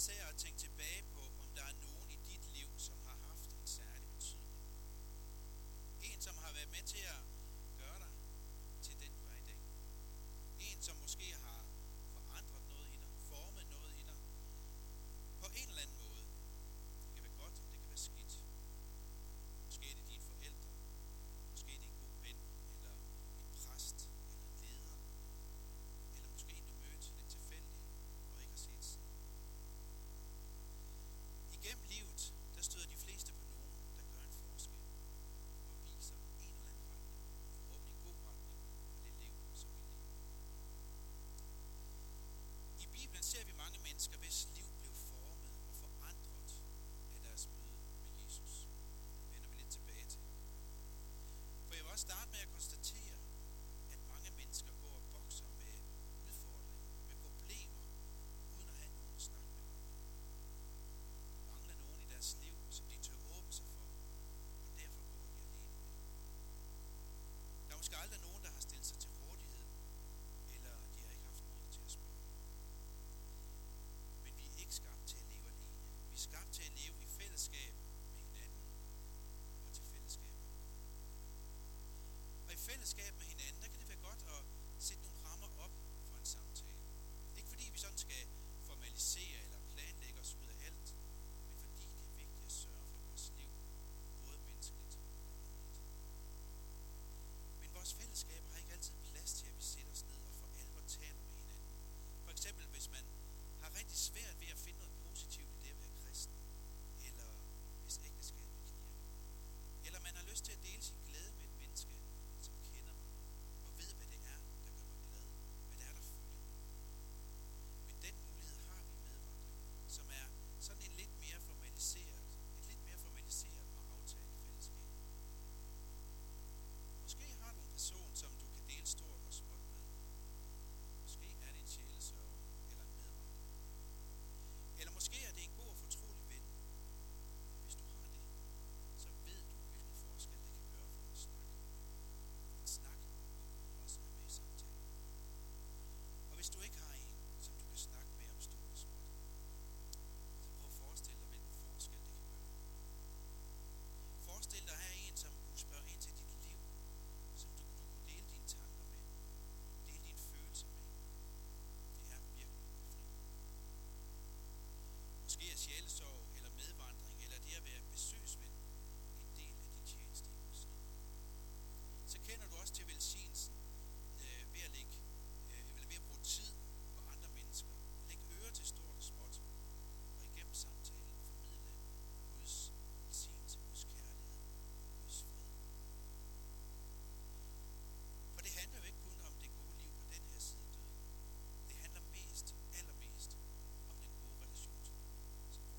især at tænke tilbage på, om der er nogen i dit liv, som har haft en særlig betydning. En, som har været med til at gøre dig til den, du er i dag. En, som måske har forandret noget i dig, formet noget i dig, på en eller anden måde. Det kan være godt, det kan være skidt. Måske er det dine forældre, måske er det en god ven, eller en præst, eller en leder, eller måske en, du mødte lidt tilfældigt, og ikke har set siden. Igennem livet, der støder de fleste på nogen, der gør en forskel, og viser en eller anden retning, forhåbentlig en god retning, for det liv, som vi lever. I Bibelen ser vi mange mennesker, hvis liv blev formet og forandret af deres møde med Jesus. Det vender vi lidt tilbage til. For jeg vil også starte med at konstatere, at mange mennesker går og bokser med udfordringer, med problemer, uden at have nogen at snakke med om. Mangler nogen i deres liv, som de tør åbne sig for, og derfor går de alene med. Der er måske aldrig nogen, der har stillet sig til rådighed, eller de har ikke haft mod til at spørge. Men vi er ikke skabt til at leve alene. Vi er skabt til at leve i fællesskab med hinanden og til fællesskab med Gud. Og i fællesskab med hinanden, der kan det være godt at sætte nogle rammer op for en samtale. Ikke fordi vi sådan skal formalisere eller planlægge os ud af alt, men fordi det er vigtigt at sørge for vores liv, både menneskeligt og åndeligt. Men vores fællesskaber har ikke altid plads til, at vi sætter os ned og for alvor taler med hinanden. For eksempel, hvis man har rigtig svært ved at finde noget positivt i det at være kristen, eller hvis ægteskabet knirker. Eller man har lyst til at dele sin glæde med et menneske, som kender mig, og ved, hvad det er, der gør mig glad, hvad det er, der fylder mig. Men den mulighed har vi i medvandring, som er sådan en lidt mere formaliseret, og aftalt fællesskab. Måske har du en person, som du kan dele stort og småt med. Måske er det en sjælesørger eller en medvandrer. Eller måske er det en god og fortrolig ven. Og hvis du har det, så ved du, hvilken forskel det kan gøre for en snak. En snak, hvor Gud også er med i samtalen. Og hvis du ikke har en, som du kan snakke med om stort og småt, så prøv at forestille dig, hvilken forskel det kan gøre. Forestil dig at have en, som kunne spørge ind til dit liv, som du kunne dele dine tanker med, dele dine følelser med. Det er virkelig befriende. Måske er sjælesorg eller medvandring, eller det at være besøgsven, en del af din tjeneste i Guds liv. Så kender du også til velsignelsen ved at bruge tid på andre mennesker. Læg øre til stort og småt, og igennem samtalen formidle Guds velsignelse, Guds kærlighed, Guds fred. For det handler jo ikke kun om det gode liv på den her side af døden. Det handler allermest om den gode relation til Gud, som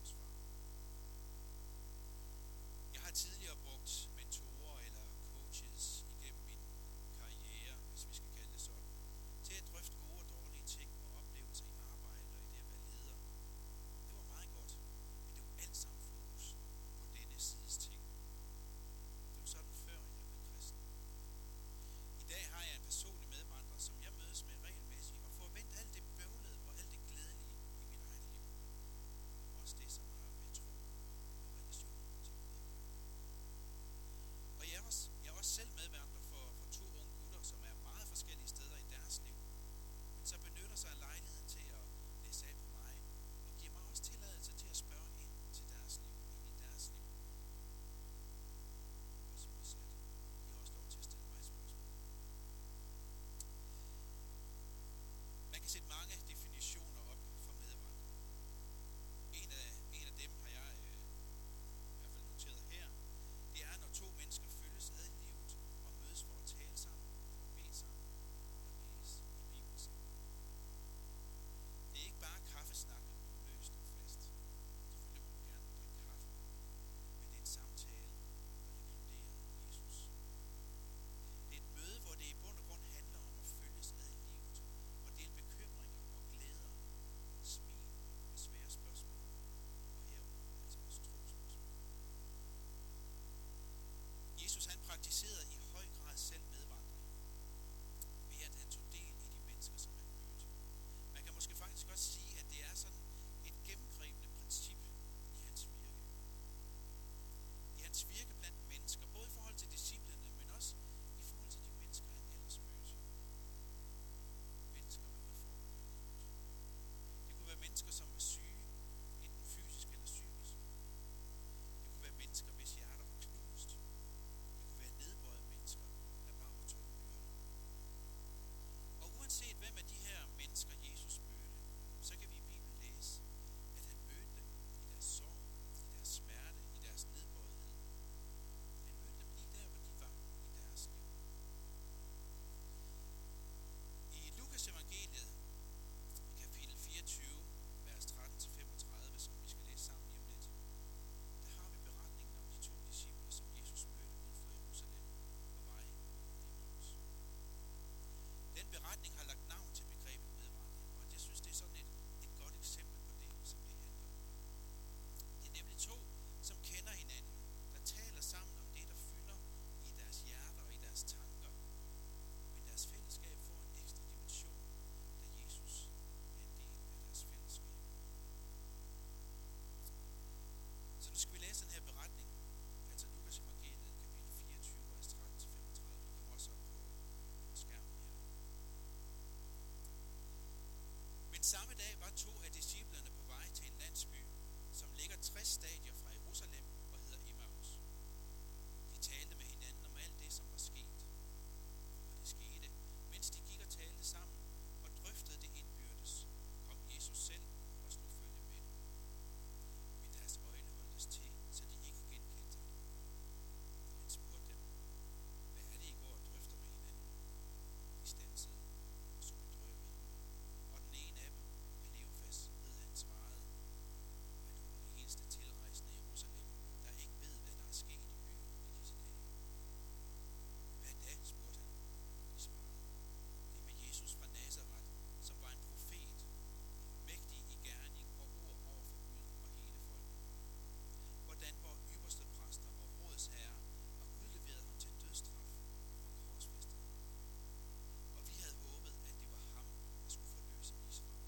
Men samme dag var 2 af disciplerne på vej til en landsby, som ligger 60 stadier fra Jerusalem og hedder Emmaus. De talte med hinanden om alt det, som var sket. Og det skete, mens de gik og talte sammen og drøftede det indbyrdes, kom Jesus selv og slog følge med dem. Men deres øjne holdtes til, så de ikke genkendte ham. Han spurgte dem, hvad er det, I går og drøfter med hinanden? De standsede og så bedrøvet ud. Og den ene af dem, Kleofas, hed han, svarede, er du den eneste tilrejsende i Jerusalem, der ikke ved, hvad der er sket i byen i disse dage? Hvad da, spurgte han. De svarede, det er med Jesus fra Nazaret, som var en profet, mægtig i gerning og ord over for Gud og hele folket. Hvordan vore ypperste præster og rådsherrer har udleveret ham til dødsstraf og korsfæstet ham. Og vi havde håbet, at det var ham, der skulle forløse Israel.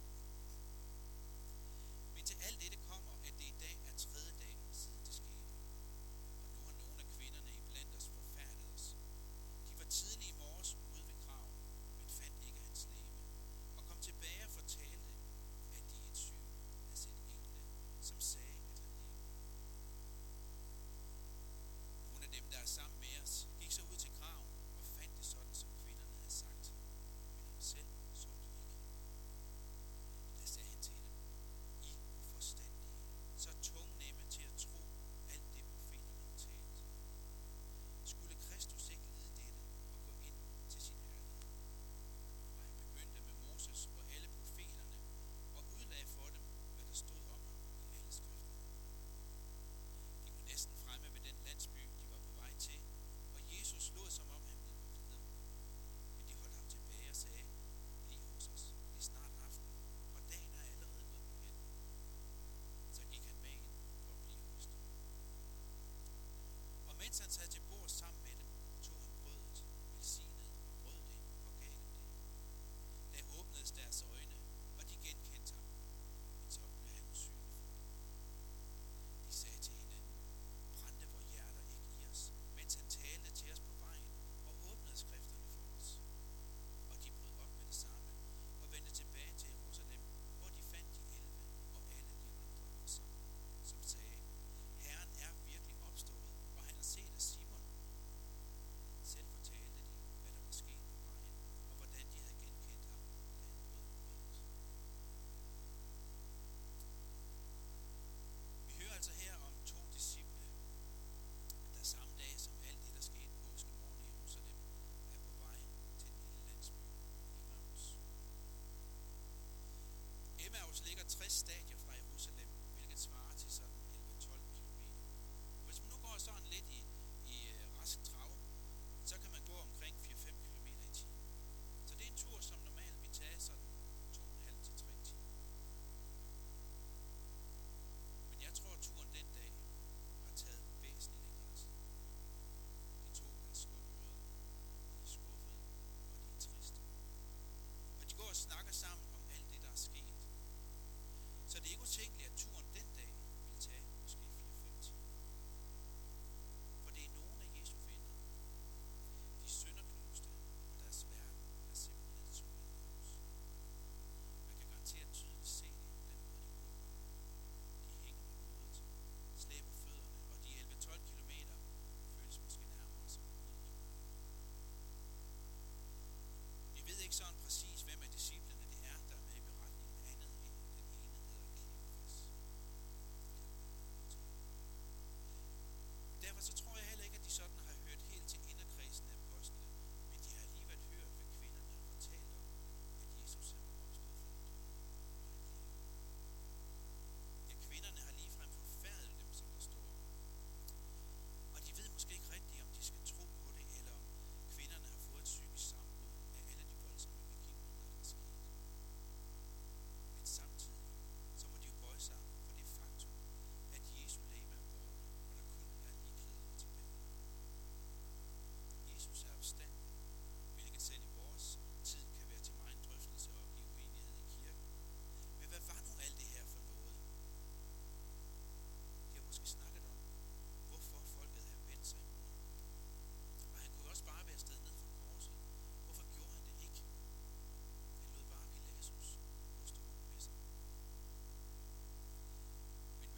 Men til alt dette kommer, at det i dag er 3. dag siden det skete. Og nu har nogle af kvinderne iblandt os forfærdet os. De var tidlig i morges ude ved graven, men fandt ikke hans legeme, og kom tilbage og fortalte, at de i et syn havde set engle, som sagde, at han levede. Nogle af dem, der er sammen med os, gik så ud til graven og fandt det sådan, som kvinderne havde sagt, men ham selv så de ikke. Da sagde han til dem, I uforstandige, så tungnemme til at tro alt det profeterne har talt. Skulle Kristus ikke lide dette og gå ind til sin herlighed? Og han begyndte med Moses og alle profeterne og udlagde for dem, hvad der stod om ham i alle skrifterne. De var næsten fremme ved den landsby, de var på vej til, og Jesus lod som om han ville gå videre. Men de holdt ham tilbage og sagde, bliv hos os, det er snart aften, og dagen er allerede gået på hen. Så gik han med ind for at blive hos dem. Og mens han sad til bord sammen med dem, tog han brødet, velsignede og brød det og gav dem det. Da åbnedes deres øjne, og de genkendte ham, men så blev han usynlig for dem. De sagde til hinanden, brændte vor hjerter ikke i os, mens han talte til os på vejen og åbnede skrifterne for os. Og de brød op med det samme og vendte tilbage til Jerusalem, hvor de fandt de 11 og alle de andre forsamlet, som sagde, Herren er virkelig opstået, og han har set os Simon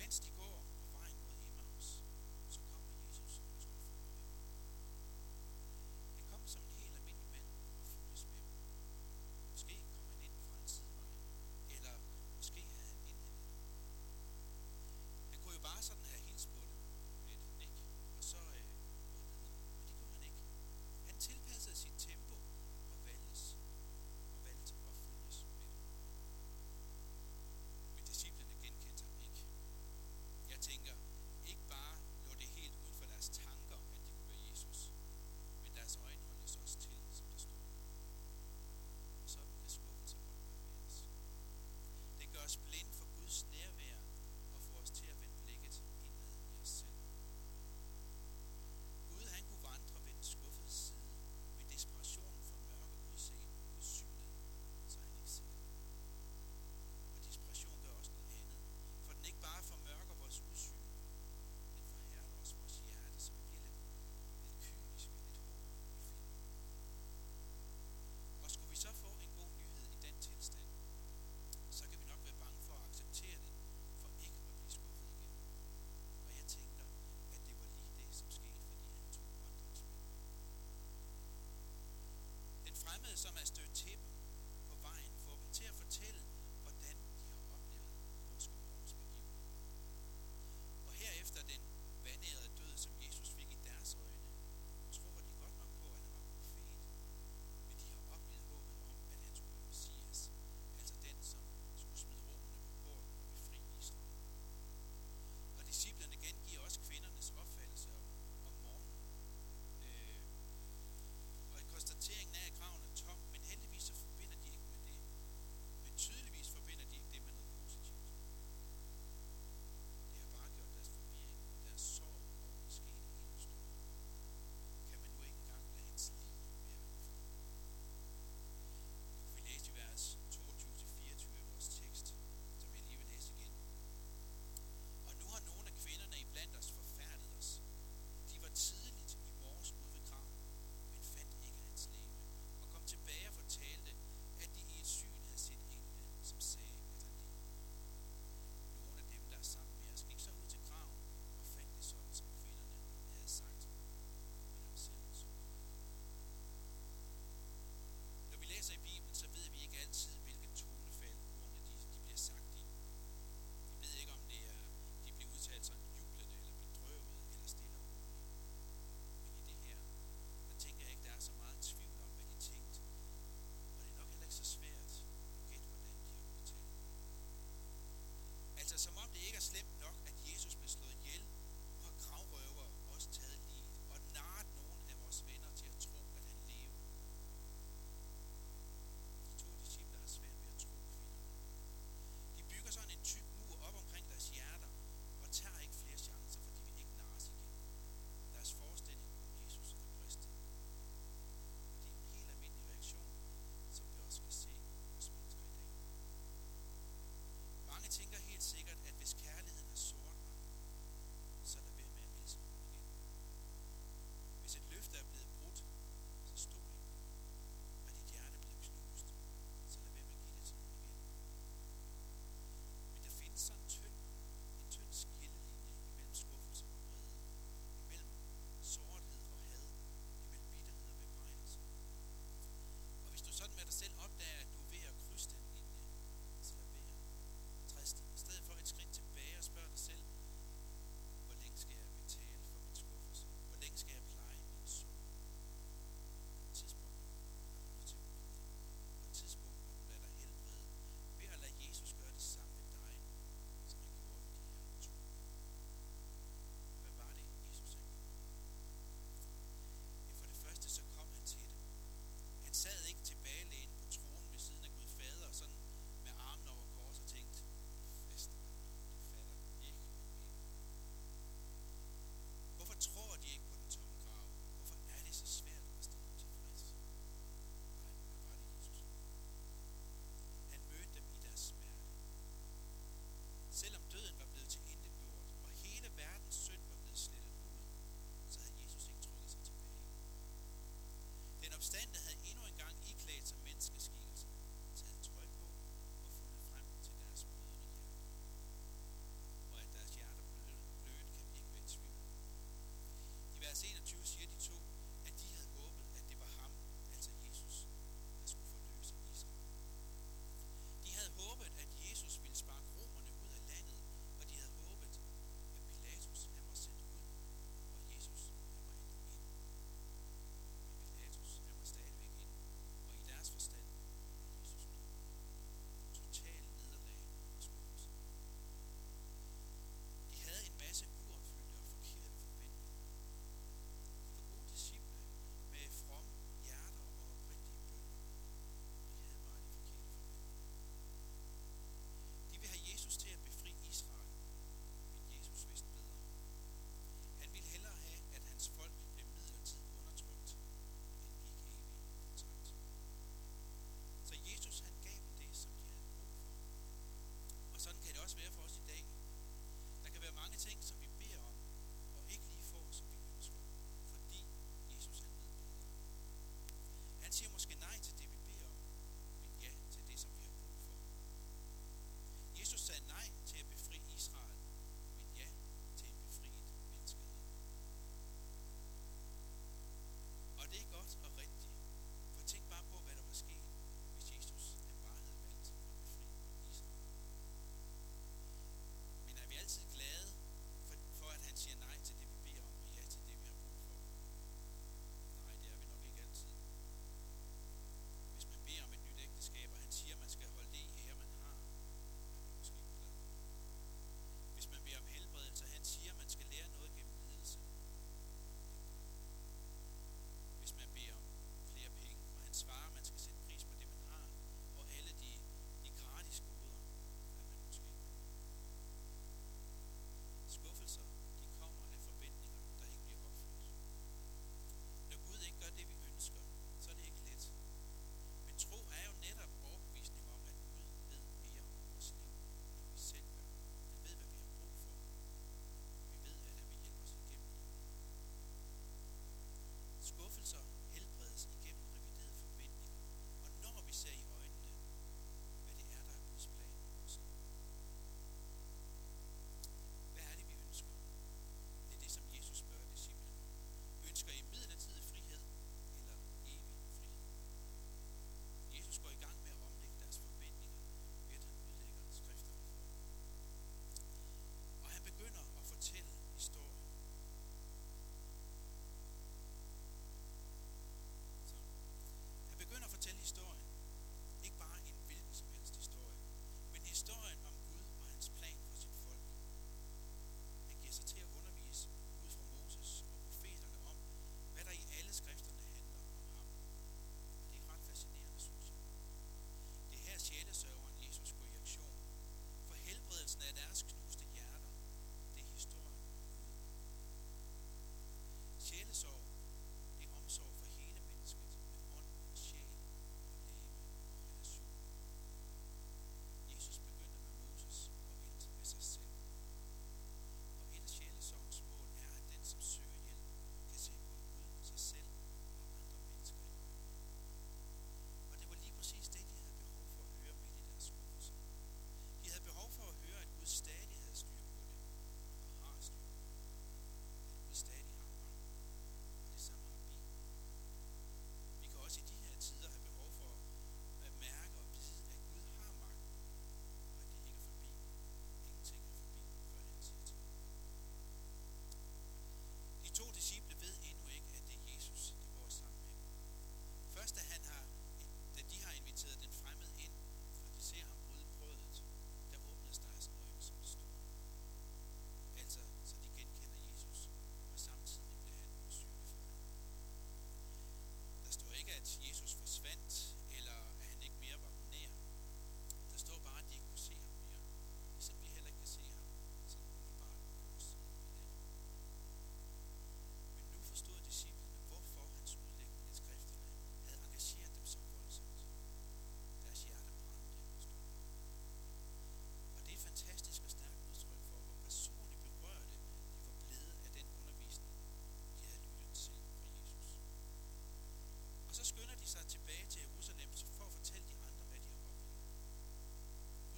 mens de går på vejen mod Emmaus, så kommer Jesus og skulle følge dem. Han kom som en helt almindelig mand og fulgtes med dem. Måske kom han ind fra en sidevej, eller måske havde han indhentet dem. Han kunne jo bare sådan have hilst på dem med et nik, og så gået videre. Men det gjorde han ikke. Han tilpassede sit tempo og valgte at følges med dem. Men disciplene genkendte ham ikke.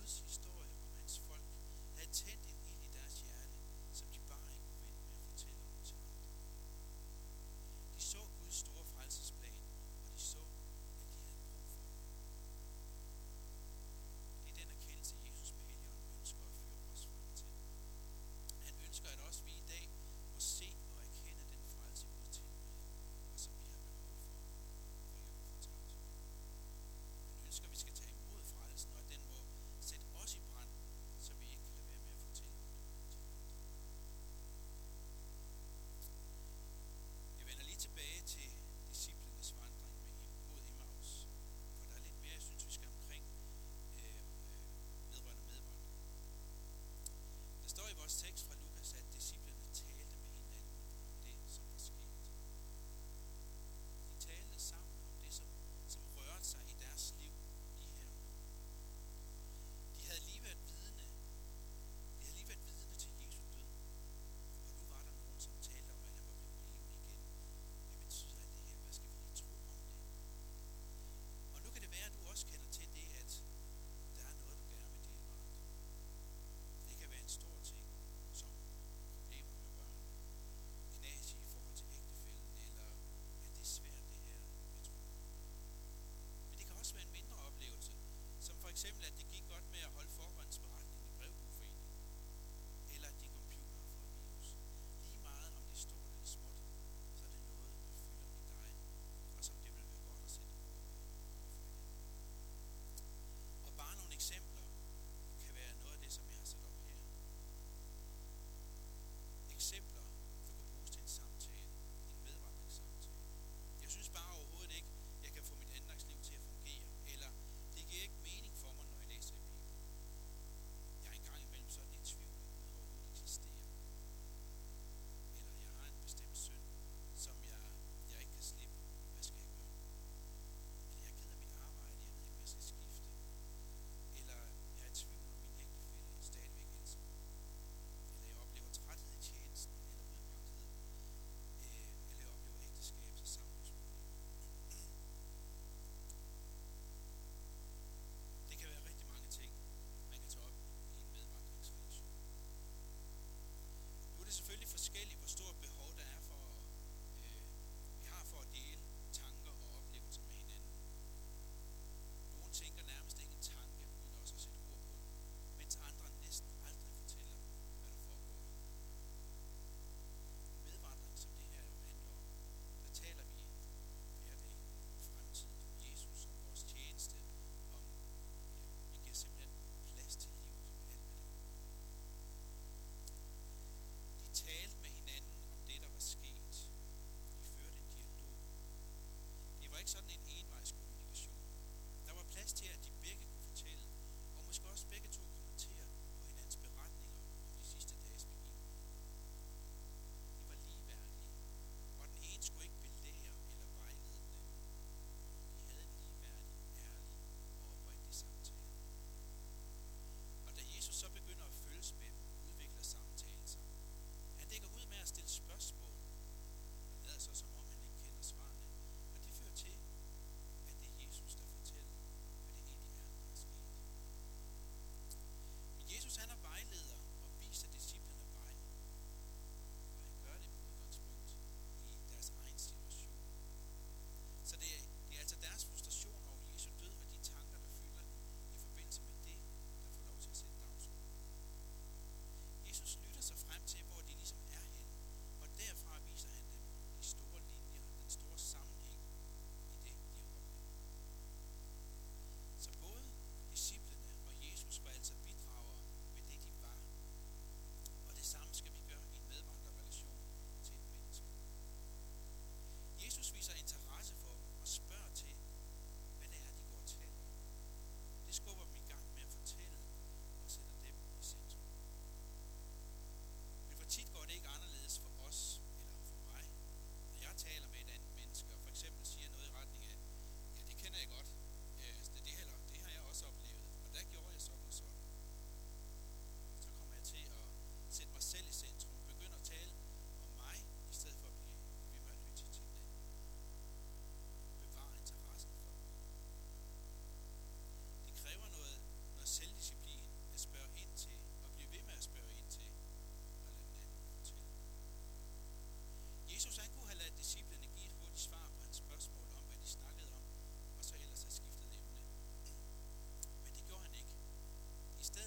Guds historie om hans folk havde tændt en ild i deres hjerte, som de bare ikke kunne vente med at fortælle om til andre. De så Guds store frelsesplan, og de så, at de havde brug for det. Det er den erkendelse, Jesus med Helligånden ønsker at føre os frem til. Han ønsker, at også vi i dag må se og erkende den frelse, Gud tilbyder, og som vi har behov for ikke at gå fortabt. Han ønsker, at vi skal tage imod frelsen, og at den må sætte os i brand, så vi ikke kan lade være med at fortælle om det til andre. Jeg vender lige tilbage til disciplenes vandring mod Emmaus, for der er lidt mere, jeg synes, vi skal omkring vedrørende medvandring. Der står i vores tekst fra Lukas, at disciplene talte med hinanden om det, som var sket. De talte sammen om det, som rørte sig i deres liv lige her og nu. De havde lige været vidne til Jesu død, og nu var der nogen, som talte om, at han var blevet levende igen. Hvad betyder alt det her? Hvad skal vi lige tro om det? Og nu kan det være, at du også kender til det, at der er noget, du gerne vil dele med andre. Det kan være en stor ting, som problemer med børn, knas i forhold til ægtefælden, eller at det er svært det her med tro. Men det kan også være en mindre oplevelse, som for eksempel, at det gik godt med at holde forhåndsberetning i brevbogforeningen, eller at din computer har fået virus. Lige meget om det er stort eller småt, så er det noget, der fylder i dig, og som det vil være godt at sætte ord på overfor hinanden. Og bare nogle eksempler kan være noget af det, som jeg har sat op her. Eksempler, der kunne bruges til en samtale, en medvandringssamtale. Jeg synes bare overhovedet ikke, jeg kan få mit andagsliv til at fungere, eller det giver ikke mening for mig, når jeg læser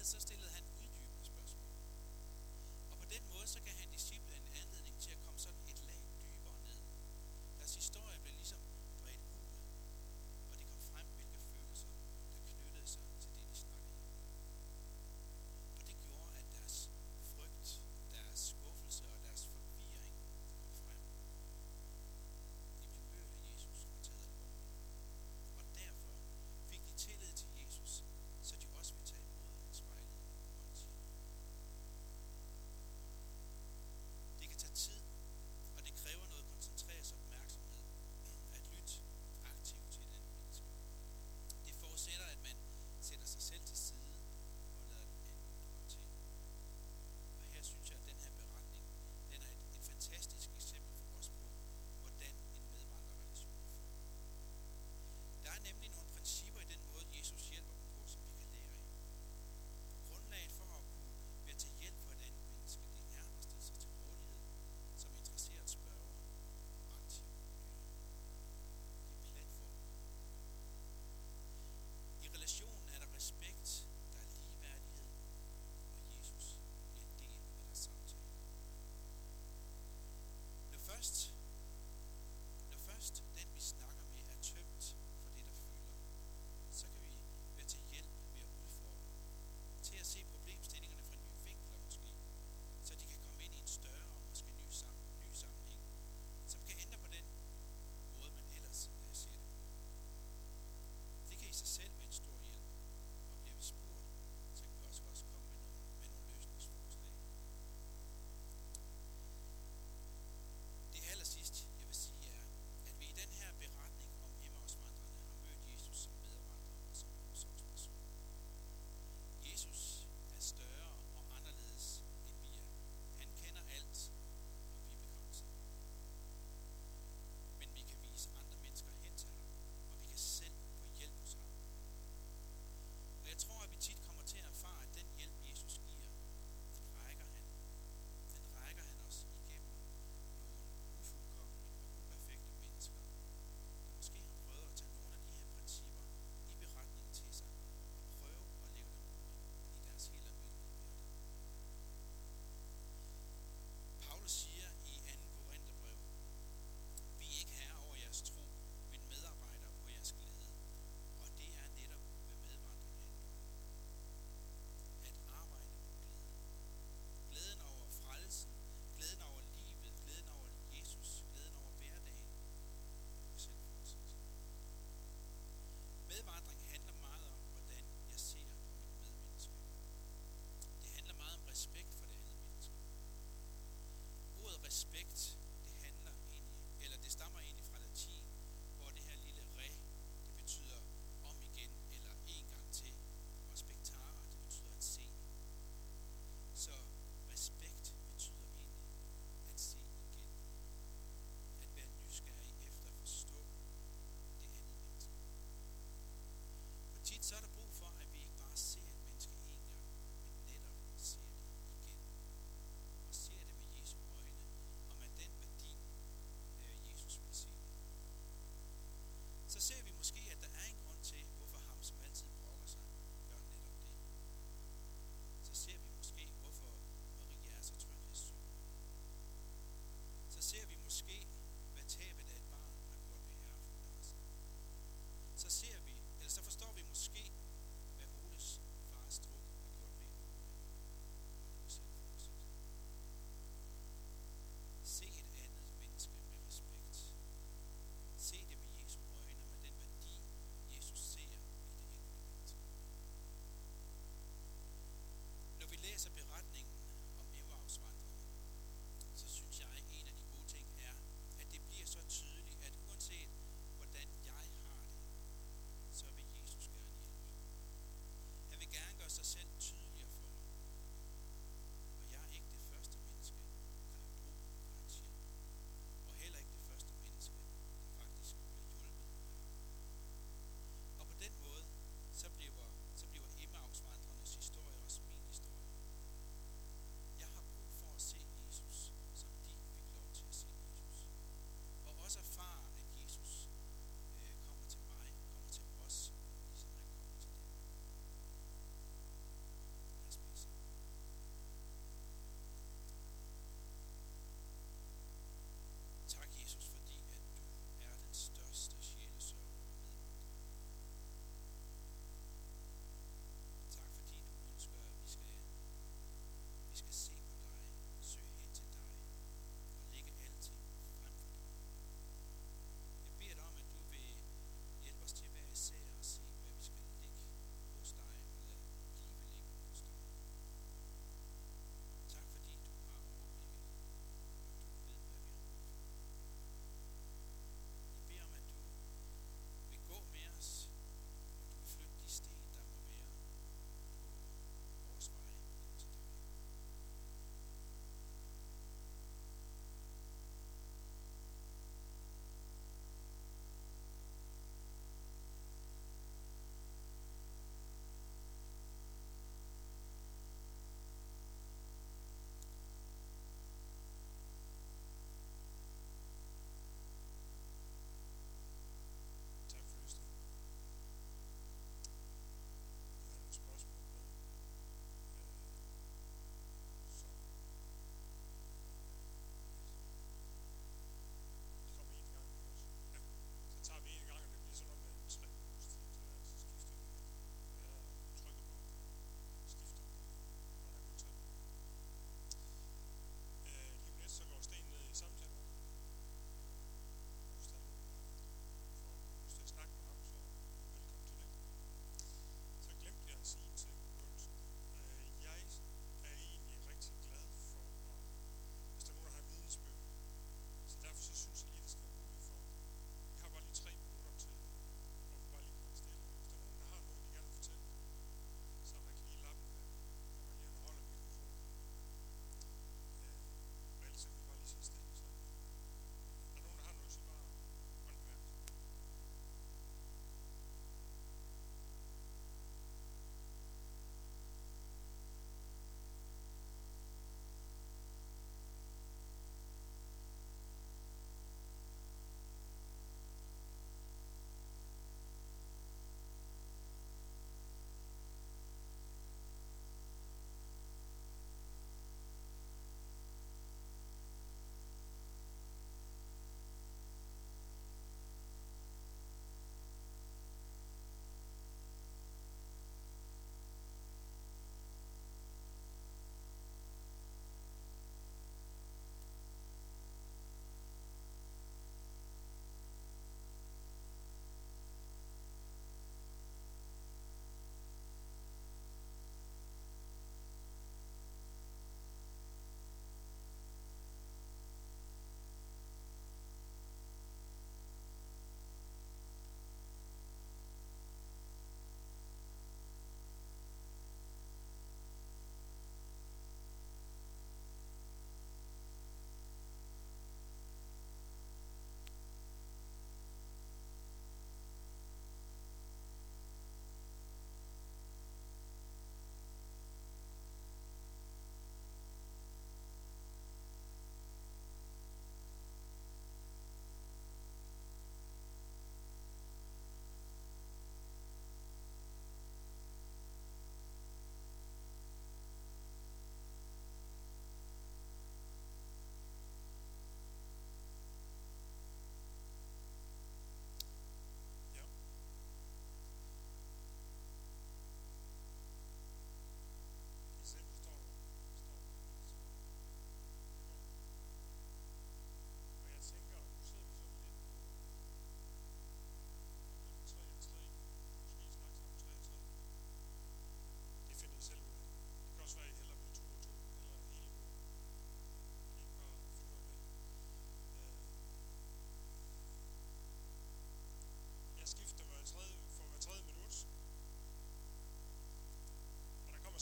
andet så stillede han uddybende spørgsmål. Og på den måde så gav han disciplene en anledning til at komme sådan et lag dybere ned. Deres historie blev ligesom bredt ud, og det kom frem, hvilke følelser, der knyttede sig til det, de snakkede om. Og det gjorde, at deres frygt, deres skuffelse og deres forvirring kom frem. De blev mødt af Jesus og taget alvorligt. Og derfor fik de tillid til Jesus, så de også ville tage imod hans vejledning.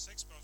6 spørgsmål.